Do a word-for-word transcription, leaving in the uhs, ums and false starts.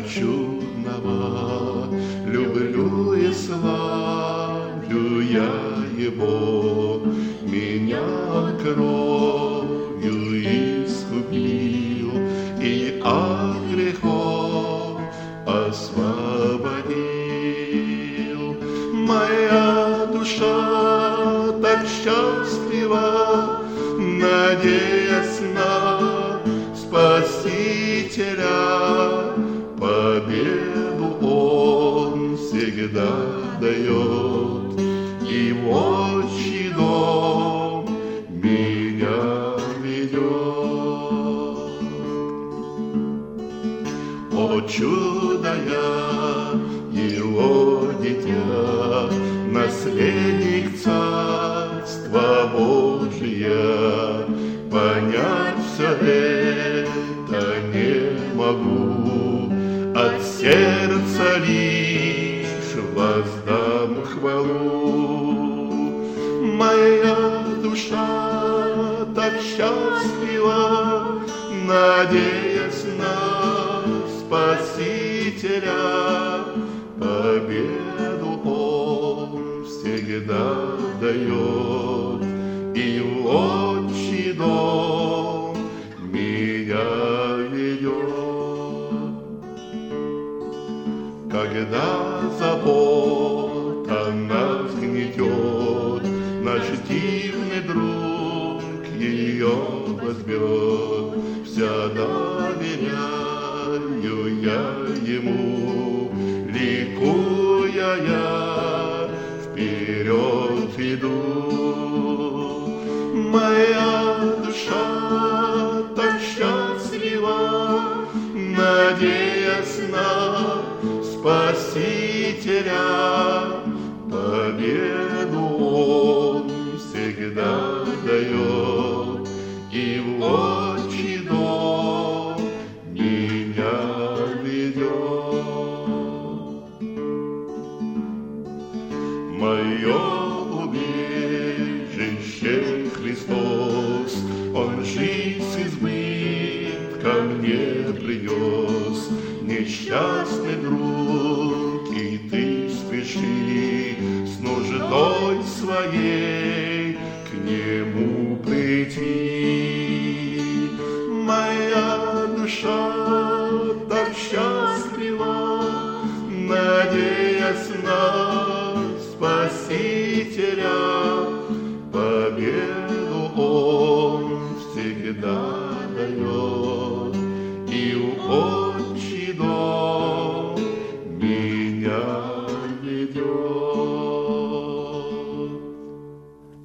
чудного, люблю и славлю я Его, меня кровью искупил и от грехов освободил. Моя душа так счастлива, надеясь на Спасителя, победу Он всегда дает, и в отчий дом меня ведет. О чудо я, Его дитя, наследник Царства Божия, понять все это не могу, от сердца лишь воздам хвалу. Моя душа так счастлива, надеясь на Спасителя, победу Он всегда дает, и в отчий дом меня ведет. Когда забота нас гнетет, наш дивный друг ее возьмет. Вся доверяю я Ему, ликуя я вперед иду. Моя душа так счастлива, надеясь на Спасителя, победу Он всегда дает, и в отчий дом меня ведет. Мое убежище Христос, Он жизнь с избытком мне принес. Несчастный друг, и ты спеши с нуждой своей к Нему прийти. Моя душа так счастлива, надеясь на